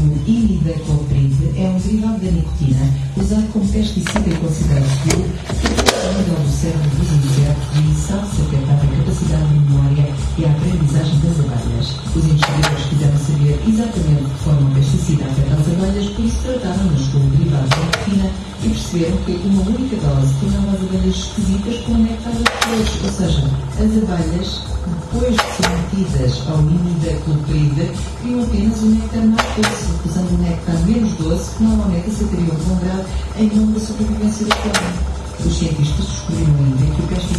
O imidacloprid é um derivado da nicotina usado como pesticida e considerado seguro a nível do cérebro dos insetos e sabe-se afetar a capacidade de memória e a aprendizagem das abelhas. Os investigadores quiseram saber exatamente de que forma o pesticida afeta as abelhas, por isso trataram-nos com o derivado da nicotina e perceberam que uma única dose tornava as abelhas esquisitas com néctar de flores, ou seja, as abelhas, depois de serem metidas ao imidacloprid, criam apenas um néctar mais doce, usando um néctar menos doce que normalmente aceitariam com grau em nome da sobrevivência da flora. Os cientistas descobriram ainda que o pesticida